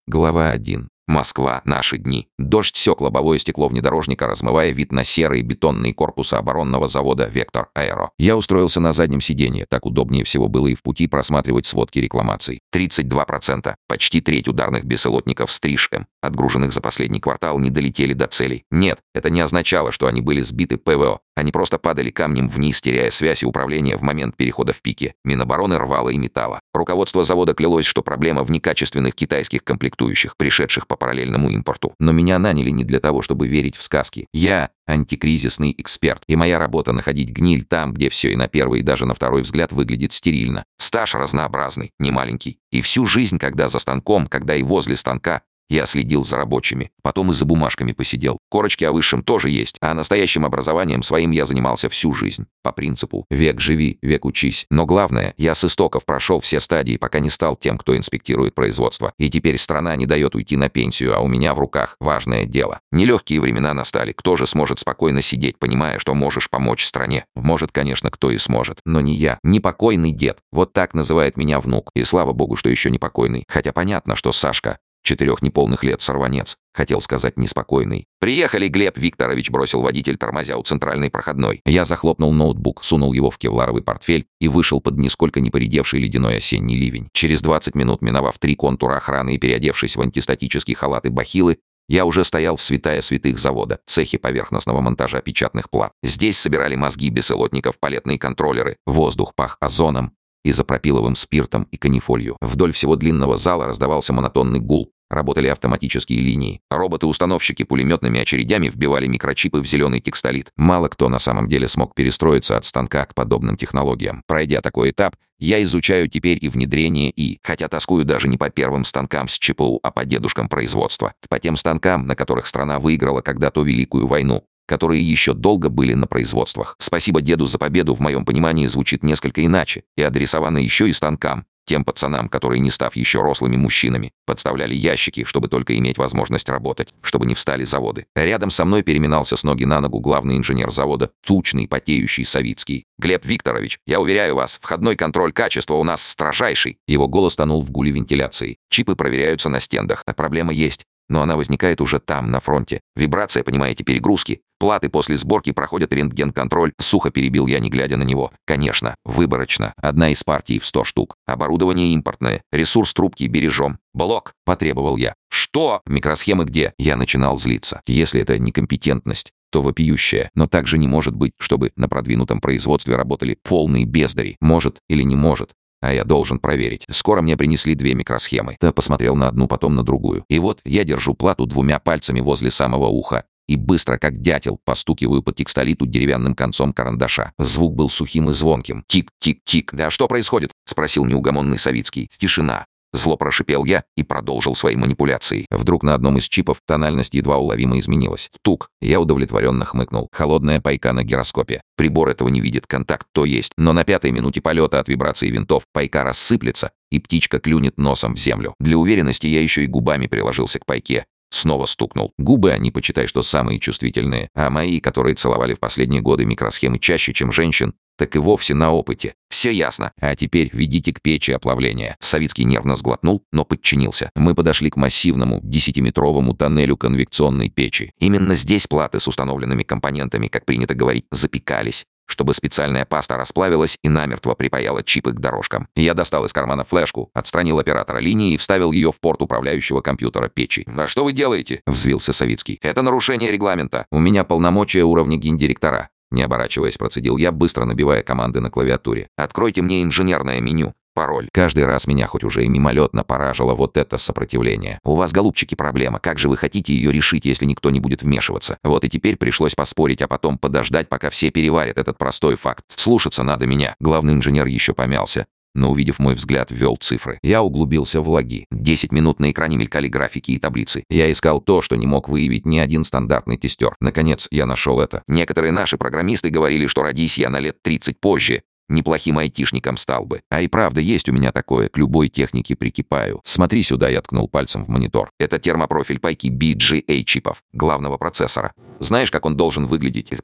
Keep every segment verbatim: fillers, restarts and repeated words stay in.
Глава один. Москва. Наши дни. Дождь сёк лобовое стекло внедорожника, размывая вид на серые бетонные корпусы оборонного завода «Вектор Аэро». Я устроился на заднем сиденье. Так удобнее всего было и в пути просматривать сводки рекламаций. тридцать два процента. Почти треть ударных беспилотников «Стриж-М», отгруженных за последний квартал, не долетели до целей. Нет, это не означало, что они были сбиты ПВО. Они просто падали камнем вниз, теряя связь и управление в момент перехода в пике. Минобороны рвало и метало. Руководство завода клялось, что проблема в некачественных китайских комплектующих, пришедших по параллельному импорту. Но меня наняли не для того, чтобы верить в сказки. Я антикризисный эксперт, и моя работа — находить гниль там, где все и на первый, и даже на второй взгляд выглядит стерильно. Стаж разнообразный, не маленький. И всю жизнь, когда за станком, когда и возле станка, я следил за рабочими, потом и за бумажками посидел. Корочки о высшем тоже есть, а настоящим образованием своим я занимался всю жизнь. По принципу «век живи, век учись». Но главное, я с истоков прошел все стадии, пока не стал тем, кто инспектирует производство. И теперь страна не дает уйти на пенсию, а у меня в руках важное дело. Нелегкие времена настали. Кто же сможет спокойно сидеть, понимая, что можешь помочь стране? Может, конечно, кто и сможет, но не я. Непокойный дед. Вот так называет меня внук. И слава богу, что еще непокойный. Хотя понятно, что Сашка четырех неполных лет сорванец. Хотел сказать неспокойный. «Приехали, Глеб Викторович», — бросил водитель, тормозя у центральной проходной. Я захлопнул ноутбук, сунул его в кевларовый портфель и вышел под нисколько не поредевший ледяной осенний ливень. Через двадцать минут, миновав три контура охраны и переодевшись в антистатический халат и бахилы, я уже стоял в святая святых завода, цехе поверхностного монтажа печатных плат. Здесь собирали мозги беспилотников, палетные контроллеры. Воздух пах озоном, изопропиловым спиртом и канифолью. Вдоль всего длинного зала раздавался монотонный гул. Работали автоматические линии. Роботы-установщики пулеметными очередями вбивали микрочипы в зеленый текстолит. Мало кто на самом деле смог перестроиться от станка к подобным технологиям. Пройдя такой этап, я изучаю теперь и внедрение и, хотя тоскую даже не по первым станкам с ЧПУ, а по дедушкам производства. По тем станкам, на которых страна выиграла когда-то Великую войну, которые еще долго были на производствах. Спасибо деду за победу, в моем понимании, звучит несколько иначе и адресовано еще и станкам. Тем пацанам, которые, не став еще рослыми мужчинами, подставляли ящики, чтобы только иметь возможность работать, чтобы не встали заводы. Рядом со мной переминался с ноги на ногу главный инженер завода, тучный, потеющий Савицкий. «Глеб Викторович, я уверяю вас, входной контроль качества у нас строжайший». Его голос тонул в гуле вентиляции. Чипы проверяются на стендах, а проблема есть. Но она возникает уже там, на фронте. Вибрация, понимаете, перегрузки. Платы после сборки проходят рентген-контроль. Сухо перебил я, не глядя на него. Конечно, выборочно. Одна из партий в сто штук. Оборудование импортное. Ресурс трубки бережем. «Блок!» — потребовал я. «Что? Микросхемы где?» Я начинал злиться. Если это некомпетентность, то вопиющая. Но также не может быть, чтобы на продвинутом производстве работали полные бездари. Может или не может. А я должен проверить. Скоро мне принесли две микросхемы. Я посмотрел на одну, потом на другую. И вот я держу плату двумя пальцами возле самого уха и быстро, как дятел, постукиваю по текстолиту деревянным концом карандаша. Звук был сухим и звонким. Тик-тик-тик. «Да что происходит?» — спросил неугомонный Савицкий. «Тишина». Зло прошипел я и продолжил свои манипуляции. Вдруг на одном из чипов тональность едва уловимо изменилась. Тук. Я удовлетворенно хмыкнул. Холодная пайка на гироскопе. Прибор этого не видит, контакт то есть. Но на пятой минуте полета от вибрации винтов пайка рассыплется, и птичка клюнет носом в землю. Для уверенности я еще и губами приложился к пайке. Снова стукнул. Губы они, почитай, что самые чувствительные, а мои, которые целовали в последние годы микросхемы чаще, чем женщин, так и вовсе на опыте. Все ясно. А теперь ведите к печи оплавления. Савицкий нервно сглотнул, но подчинился. Мы подошли к массивному десятиметровому тоннелю конвекционной печи. Именно здесь платы с установленными компонентами, как принято говорить, запекались, чтобы специальная паста расплавилась и намертво припаяла чипы к дорожкам. Я достал из кармана флешку, отстранил оператора линии и вставил ее в порт управляющего компьютера печи. «А что вы делаете?» — взвился Савицкий. «Это нарушение регламента. У меня полномочия уровня гендиректора». Не оборачиваясь, процедил я, быстро набивая команды на клавиатуре. «Откройте мне инженерное меню. Пароль». Каждый раз меня хоть уже и мимолетно поражило вот это сопротивление. «У вас, голубчики, проблема. Как же вы хотите ее решить, если никто не будет вмешиваться?» Вот и теперь пришлось поспорить, а потом подождать, пока все переварят этот простой факт. Слушаться надо меня. Главный инженер еще помялся, но, увидев мой взгляд, ввел цифры. Я углубился в логи. Десять минут на экране мелькали графики и таблицы. Я искал то, что не мог выявить ни один стандартный тестер. Наконец, я нашел это. Некоторые наши программисты говорили, что родись я на лет тридцать позже, неплохим айтишником стал бы. А и правда, есть у меня такое, к любой технике прикипаю. Смотри сюда, я ткнул пальцем в монитор. Это термопрофиль пайки би джи эй чипов, главного процессора. Знаешь, как он должен выглядеть?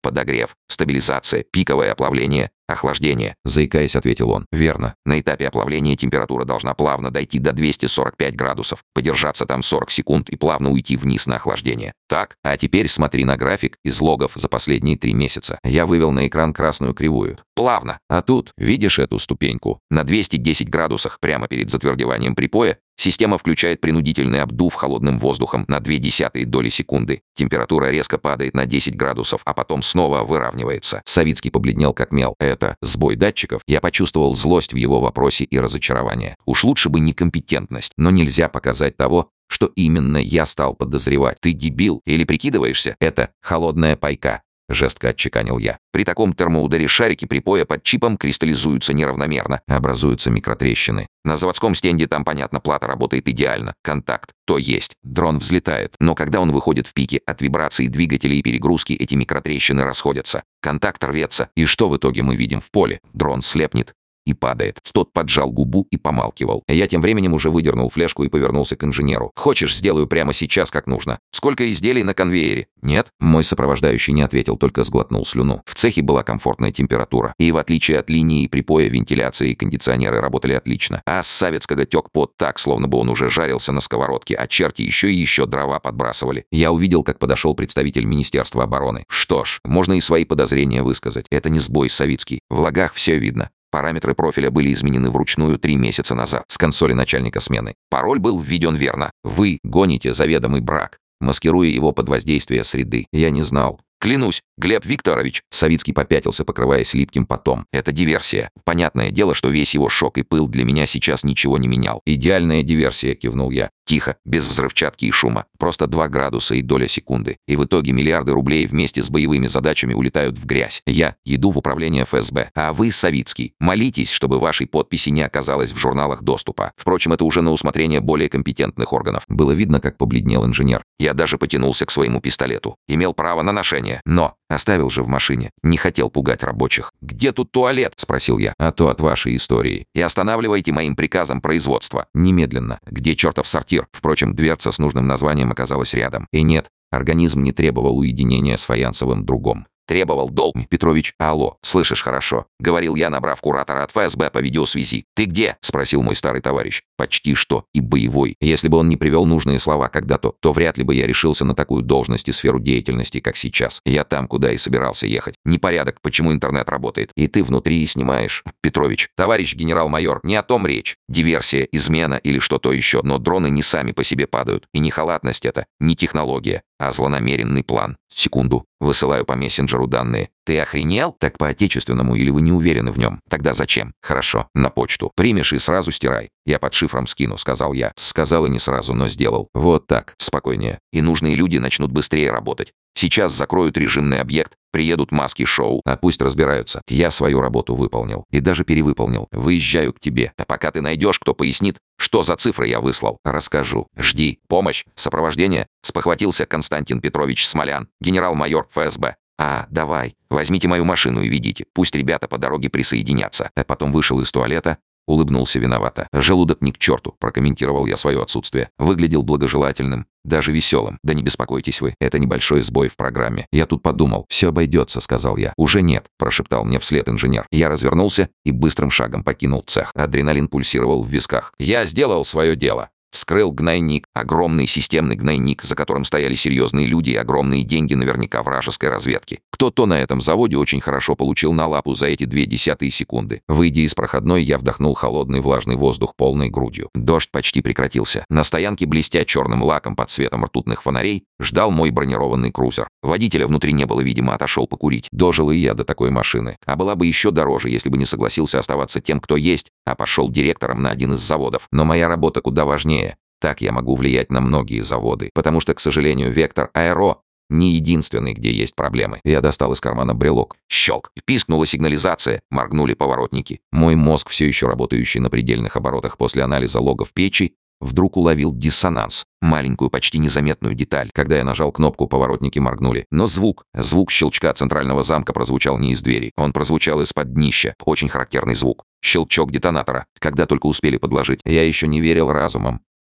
Подогрев, стабилизация, пиковое оплавление, охлаждение. Заикаясь, ответил он. Верно. На этапе оплавления температура должна плавно дойти до двухсот сорока пяти градусов, подержаться там сорок секунд и плавно уйти вниз на охлаждение. Так, а теперь смотри на график из логов за последние три месяца. Я вывел на экран красную кривую. Плавно. А тут, видишь эту ступеньку? На двухстах десяти градусах прямо перед затвердеванием припоя система включает принудительный обдув холодным воздухом на две десятые доли секунды. Температура резко падает на десять градусов, а потом снова выравнивается. Савицкий побледнел как мел. Это сбой датчиков? Я почувствовал злость в его вопросе и разочарование. Уж лучше бы некомпетентность, но нельзя показать того, что именно я стал подозревать. Ты дебил или прикидываешься? Это холодная пайка. Жестко отчеканил я. При таком термоударе шарики припоя под чипом кристаллизуются неравномерно. Образуются микротрещины. На заводском стенде там, понятно, плата работает идеально. Контакт. То есть. Дрон взлетает. Но когда он выходит в пике, от вибрации двигателей и перегрузки эти микротрещины расходятся. Контакт рвется. И что в итоге мы видим в поле? Дрон слепнет и падает. Тот поджал губу и помалкивал. Я тем временем уже выдернул флешку и повернулся к инженеру. «Хочешь, сделаю прямо сейчас, как нужно? Сколько изделий на конвейере?» «Нет». Мой сопровождающий не ответил, только сглотнул слюну. В цехе была комфортная температура. И в отличие от линии припоя, вентиляция и кондиционеры работали отлично. А с Савицкого тек пот так, словно бы он уже жарился на сковородке, а черти еще и еще дрова подбрасывали. Я увидел, как подошел представитель Министерства обороны. Что ж, можно и свои подозрения высказать. Это не сбой, Савицкий. В логах все видно. Параметры профиля были изменены вручную три месяца назад с консоли начальника смены. Пароль был введен верно. Вы гоните заведомый брак, маскируя его под воздействие среды. Я не знал. Клянусь, Глеб Викторович. Савицкий попятился, покрываясь липким потом. Это диверсия. Понятное дело, что весь его шок и пыл для меня сейчас ничего не менял. Идеальная диверсия, кивнул я. Тихо, без взрывчатки и шума. Просто два градуса и доля секунды. И в итоге миллиарды рублей вместе с боевыми задачами улетают в грязь. Я иду в управление эф эс бэ. А вы, Савицкий, молитесь, чтобы вашей подписи не оказалось в журналах доступа. Впрочем, это уже на усмотрение более компетентных органов. Было видно, как побледнел инженер. Я даже потянулся к своему пистолету. Имел право на ношение. Но оставил же в машине. Не хотел пугать рабочих. «Где тут туалет?» — спросил я. «А то от вашей истории. И останавливайте моим приказом производство. Немедленно. Где чертов сортир?» Впрочем, дверца с нужным названием оказалась рядом. И нет, организм не требовал уединения с фаянсовым другом. Требовал долг. Петрович, алло, слышишь хорошо? Говорил я, набрав куратора от эф эс бэ по видеосвязи. «Ты где?» — спросил мой старый товарищ. Почти что и боевой. Если бы он не привел нужные слова когда-то, то вряд ли бы я решился на такую должность и сферу деятельности, как сейчас. Я там, куда и собирался ехать. Непорядок, почему интернет работает. И ты внутри снимаешь. Петрович, товарищ генерал-майор, не о том речь. Диверсия, измена или что-то еще. Но дроны не сами по себе падают. И не халатность это, не технология, а злонамеренный план. Секунду. Высылаю по мессенджеру данные. Ты охренел? Так по-отечественному или вы не уверены в нем? Тогда зачем? Хорошо. На почту. Примешь и сразу стирай. Я под шифром скину, сказал я. Сказал и не сразу, но сделал. Вот так. Спокойнее. И нужные люди начнут быстрее работать. Сейчас закроют режимный объект, приедут маски-шоу, а пусть разбираются. Я свою работу выполнил. И даже перевыполнил. Выезжаю к тебе. А пока ты найдешь, кто пояснит, что за цифры я выслал, расскажу. Жди. Помощь? Сопровождение? Спохватился Константин Петрович Смолян, генерал-майор эф эс бэ. А, давай. Возьмите мою машину и ведите. Пусть ребята по дороге присоединятся. А потом вышел из туалета, улыбнулся виновато. «Желудок ни к черту», — прокомментировал я свое отсутствие. Выглядел благожелательным, даже веселым. «Да не беспокойтесь вы, это небольшой сбой в программе. Я тут подумал. Все обойдется», — сказал я. «Уже нет», — прошептал мне вслед инженер. Я развернулся и быстрым шагом покинул цех. Адреналин пульсировал в висках. Я сделал свое дело. Вскрыл гнойник, огромный системный гнойник, за которым стояли серьезные люди и огромные деньги наверняка вражеской разведки. Кто-то на этом заводе очень хорошо получил на лапу за эти две десятые секунды. Выйдя из проходной, я вдохнул холодный влажный воздух полной грудью. Дождь почти прекратился. На стоянке, блестя черным лаком под светом ртутных фонарей, ждал мой бронированный крузер. Водителя внутри не было, видимо, отошел покурить. Дожил и я до такой машины. А была бы еще дороже, если бы не согласился оставаться тем, кто есть, а пошел директором на один из заводов. Но моя работа куда важнее. Так я могу влиять на многие заводы, потому что, к сожалению, Вектор Аэро не единственный, где есть проблемы. Я достал из кармана брелок. Щелк. Пискнула сигнализация, моргнули поворотники. Мой мозг, все еще работающий на предельных оборотах после анализа логов печи, вдруг уловил диссонанс. Маленькую, почти незаметную деталь. Когда я нажал кнопку, поворотники моргнули. Но звук, звук щелчка центрального замка прозвучал не из двери. Он прозвучал из-под днища. Очень характерный звук. Щелчок детонатора. Когда только успели подложить. Я еще не верил разумом.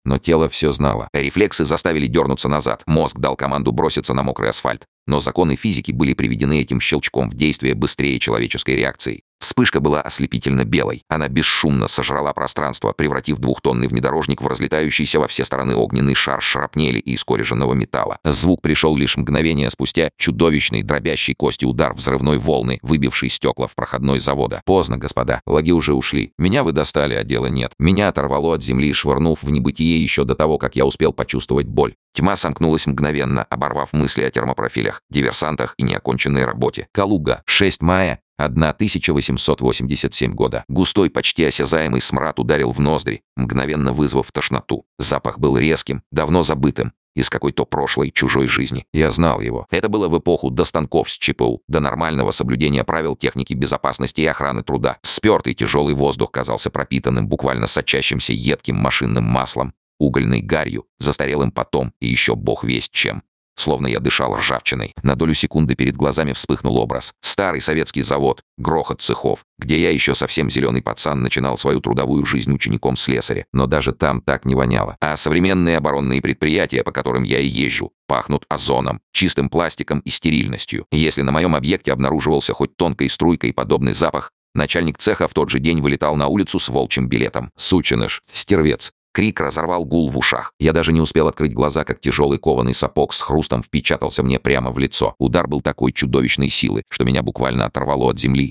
но тело все знало. Рефлексы заставили дернуться назад. Мозг дал команду броситься на мокрый асфальт. Но законы физики были приведены этим щелчком в действие быстрее человеческой реакции. Вспышка была ослепительно белой. Она бесшумно сожрала пространство, превратив двухтонный внедорожник в разлетающийся во все стороны огненный шар шрапнели и искореженного металла. Звук пришел лишь мгновение спустя. Чудовищный, дробящий кости удар взрывной волны, выбивший стекла в проходной завода. Поздно, господа. Лаги уже ушли. Меня вы достали, а дела нет. Меня оторвало от земли, швырнув в небытие еще до того, как я успел почувствовать боль. Тьма сомкнулась мгновенно, оборвав мысли о термопрофилях, диверсантах и неоконченной работе. Калуга. шестого мая. тысяча восемьсот восемьдесят седьмого года. Густой, почти осязаемый смрад ударил в ноздри, мгновенно вызвав тошноту. Запах был резким, давно забытым, из какой-то прошлой, чужой жизни. Я знал его. Это было в эпоху до станков с ЧПУ, до нормального соблюдения правил техники безопасности и охраны труда. Спертый тяжелый воздух казался пропитанным, буквально сочащимся едким машинным маслом, угольной гарью, застарелым потом и еще бог весть чем. Словно я дышал ржавчиной. На долю секунды перед глазами вспыхнул образ. Старый советский завод, грохот цехов, где я еще совсем зеленый пацан начинал свою трудовую жизнь учеником слесаря. Но даже там так не воняло. А современные оборонные предприятия, по которым я и езжу, пахнут озоном, чистым пластиком и стерильностью. Если на моем объекте обнаруживался хоть тонкой струйкой подобный запах, начальник цеха в тот же день вылетал на улицу с волчьим билетом. Сученыш, стервец. Крик разорвал гул в ушах. Я даже не успел открыть глаза, как тяжелый кованый сапог с хрустом впечатался мне прямо в лицо. Удар был такой чудовищной силы, что меня буквально оторвало от земли